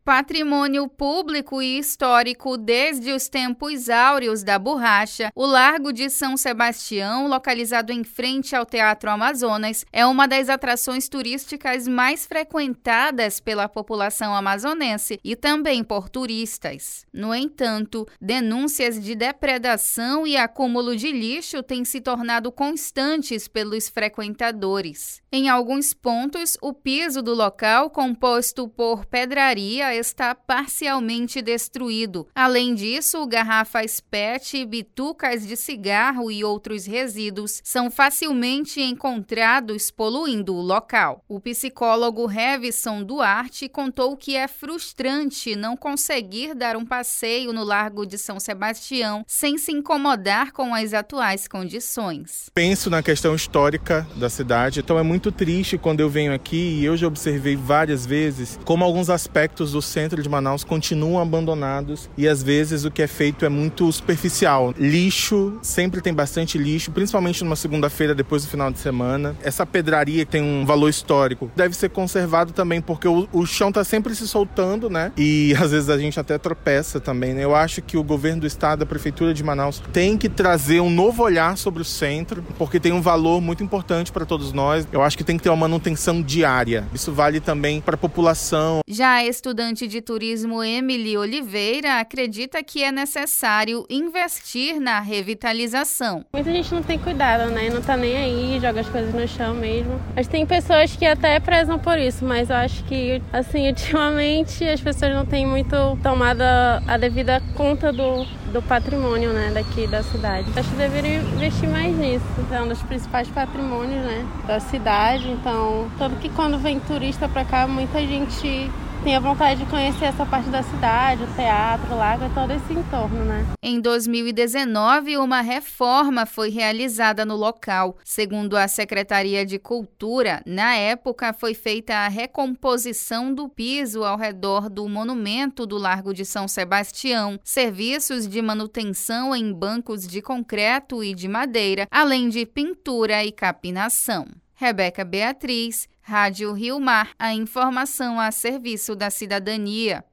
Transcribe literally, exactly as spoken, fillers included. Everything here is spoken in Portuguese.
Patrimônio público e histórico desde os tempos áureos da borracha, o Largo de São Sebastião, localizado em frente ao Teatro Amazonas, é uma das atrações turísticas mais frequentadas pela população amazonense e também por turistas. No entanto, denúncias de depredação e acúmulo de lixo têm se tornado constantes pelos frequentadores. Em alguns pontos, o piso do local, composto por pedraria, está parcialmente destruído. Além disso, garrafas P E T, bitucas de cigarro e outros resíduos são facilmente encontrados poluindo o local. O psicólogo Revson Duarte contou que é frustrante não conseguir dar um passeio no Largo de São Sebastião sem se incomodar com as atuais condições. Penso na questão histórica da cidade, então é muito triste quando eu venho aqui e eu já observei várias vezes como alguns aspectos do centro de Manaus continuam abandonados e às vezes o que é feito é muito superficial. Lixo, sempre tem bastante lixo, principalmente numa segunda-feira depois do final de semana. Essa pedraria que tem um valor histórico deve ser conservado também porque o, o chão está sempre se soltando, né? E às vezes a gente até tropeça também, né? Eu acho que o governo do estado, a prefeitura de Manaus, tem que trazer um novo olhar sobre o centro, porque tem um valor muito importante para todos nós. Eu acho que tem que ter uma manutenção diária. Isso vale também para a população. Já a estudante de turismo Emily Oliveira acredita que é necessário investir na revitalização. Muita gente não tem cuidado, né? Não tá nem aí, joga as coisas no chão mesmo. Mas tem pessoas que até prezam por isso, mas eu acho que, assim, ultimamente as pessoas não têm muito tomado a, a devida conta do, do patrimônio, né, daqui da cidade. Acho que deveriam investir mais nisso. É um dos principais patrimônios, né, da cidade. Então, tanto que quando vem turista pra cá, muita gente tem a vontade de conhecer essa parte da cidade, o teatro, o lago, todo esse entorno, né? Em dois mil e dezenove, uma reforma foi realizada no local. Segundo a Secretaria de Cultura, na época foi feita a recomposição do piso ao redor do monumento do Largo de São Sebastião, serviços de manutenção em bancos de concreto e de madeira, além de pintura e capinação. Rebeca Beatriz, Rádio Rio Mar, a informação a serviço da cidadania.